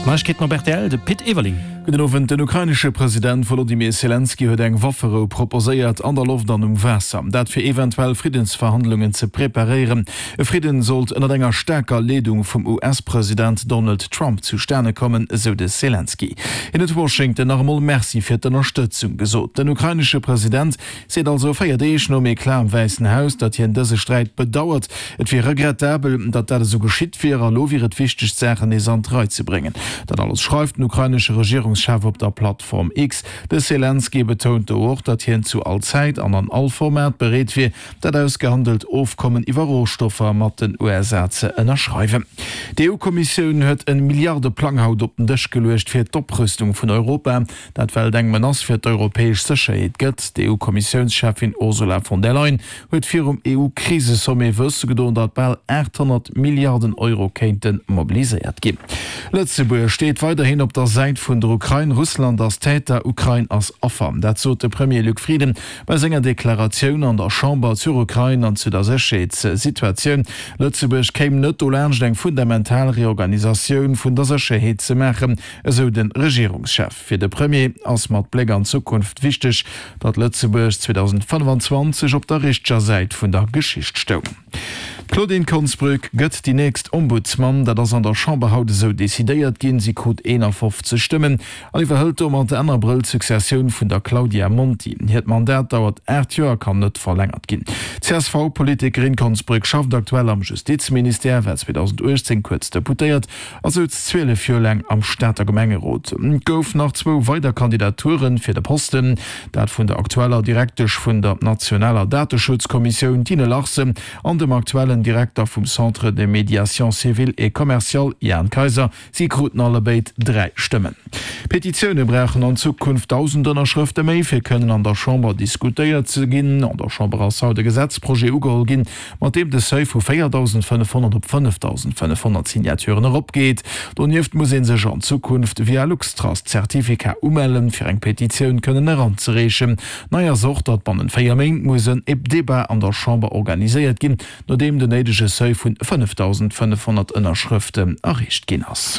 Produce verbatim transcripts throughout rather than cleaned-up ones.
Maschket noch Bertel de Pitt Ewerling. Guten den ukrainische Präsident Volodymyr Zelensky huet eng Waffero proposéiert an der Luft an um Wasser, dat fir eventuell Friedensverhandlungen ze preparieren. E Frieden sollt en enger stärker Ledung vom U S-Präsident Donald Trump zu Sterne kommen, so de Zelensky. In et Washington normal Merci fir d' Unterstützung gesot. Den ukrainische Präsident seet also feierdeich no méi klar am Weißen Haus, dat hien dëse Streit bedauert. Et wie regrettabel, dat dat so geschitt firer lo wie et wichtig Sachen is an Treu zu bringen. Dat alles schreibt den ukrainische Regierung op der Plattform X. De Zelensky betonte auch, dat hien zu allzeit an an all Format bereet wie, dat ausgehandelt aufkommen iwwer Rohstoffe mat den U S-Säze ënnerschreiwen. Die E U-Kommission huet en Milliarde Planhaut op den Dëch gelecht fir d'Oprüstung vun Europa, dat well eng men ass fir d'europäesch Sicherheit gëtt. Die E U-Kommissionschefin Ursula von der Leyen huet fir um E U-Krisesomme wësse gedon, dat bald achthundert Milliarden Euro kenten mobilisiert gin. Lützeburg steht weiterhin op der Seite vun der Ukraine, Russland als Täter, Ukraine als Opfer. Dazu der Premier Luc Frieden bei seiner Deklaration an der Chambre zur Ukraine und zu der Sicherheitssituation. Lützeburg käme nicht ernst, eine fundamentale Reorganisation von der Sicherheit zu machen, so den Regierungschef. Für den Premier als mit Blick an Zukunft wichtig, dass Lützeburg zwanzig fünfundzwanzig auf der richtigen Seite von der Geschichte steht. Claudine Consbrück gëtt die nächst Ombudsmann, dat ass an der Chambre haut so desideiert gin sie kot einundfünfzig stimmen, an iwwerhëlt um an der ennner Brill Succession vun der Claudia Monti. Het Mandat dauert acht Joer kann net verlängert gin. C S V-Politikerin Consbrück schafft aktuell am Justizminister wer zweitausendachtzehn kurz deputiert, also zwölf Joer lang am Stadter Gemengerot. Gouf nach zwo weiter Kandidaturen fir de Posten, dat vun der aktueller Direktech vun der Nationaler Datenschutzkommission Tine Lachse an dem aktuellen Direktor vom Centre de Mediation Civil et Commercial Jan Kaiser, sie kruten alle beit drei Stimmen. Petitionen brechen an Zukunft tausend Unterschriften méi, fir können an der Chambre diskutiert zu gin, an der Chambre als sau de Gesetzprojekt ugehol gin, mat dem de Seuf vu viertausendfünfhundert op fünftausendfünfhundert Signaturen opgeht. Don jeft muss en sech an Zukunft via Luxtrust-Zertifikat umellen, fir eng Petition können heranzurechen. Naier Socht dat man den Feiermeng muss e Debat an der Chambre organisiert gin, no dem de neidesche Seuf vun fünftausendfünfhundert Unterschriften erricht gin ass.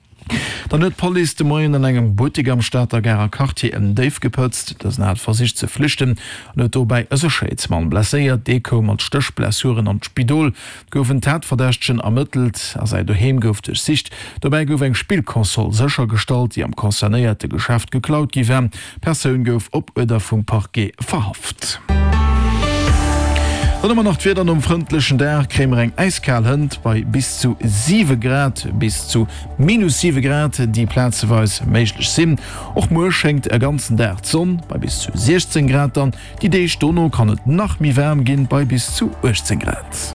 Dann net Poli de Moien an engem Butig am Staater Gerer Quartier en Dave gepëtzt, das net vor sich ze flüchten, net dobei Schätzmann blaéiert Deko mat Stöchblessuren an Spidol, goufen Tatverdächtchen ermittelt, er sei doheem gouftech Sicht, dabei gouf eng Spielkonsol secher Gestalt, die am konzernéierte Geschäft geklaut giwer, Persoun gouf op oder vum Parquet verhaft. Dann immer noch wieder um freundlichen der Krämer eng eiskalhend bei bis zu sieben Grad bis zu minus sieben Grad die Plätzeweis méiglech sinn. Och mo schenkt er ganzen der Sonn bei bis zu sechzehn Grad an. Die Dei Stono kann het nach mi wärm gin bei bis zu achtzehn Grad.